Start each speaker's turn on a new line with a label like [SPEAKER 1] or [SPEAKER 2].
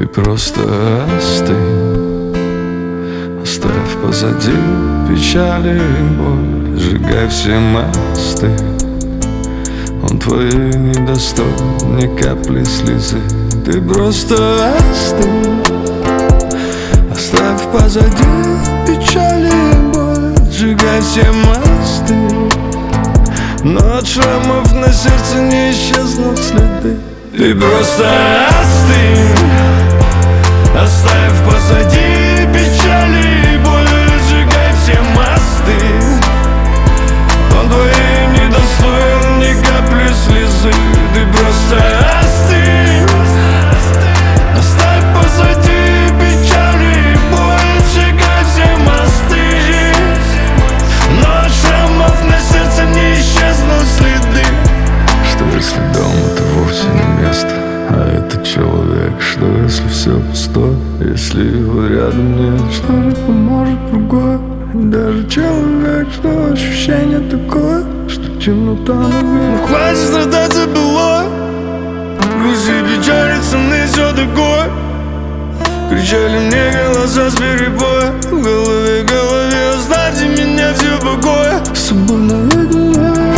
[SPEAKER 1] Ты просто остынь, оставь позади печали и боль, сжигай все мосты. Он твой не достоин ни капли слезы. Ты просто остынь, оставь позади печали и боль, сжигай все мосты. Но от шрамов на сердце не исчезнут следы. Ты просто остынь, оставь позади печали и боль, сжигай все мосты. Он твоим не достоин ни капли слезы. Ты просто остынь, оставь позади печали и боль, сжигай все мосты. Но от шрамов на сердце не исчезнут следы. Что если дом это вовсе не место, а это человек? Что если все пусто, если его рядом нет? Что не поможет другое, даже человек? Что ощущение такое, что темнота наверх? Ну хватит страдать за былое, грузи, печали, цены, все такое. Кричали мне голоса с перебоя, в голове, оставьте меня все в покое. С собой наедине.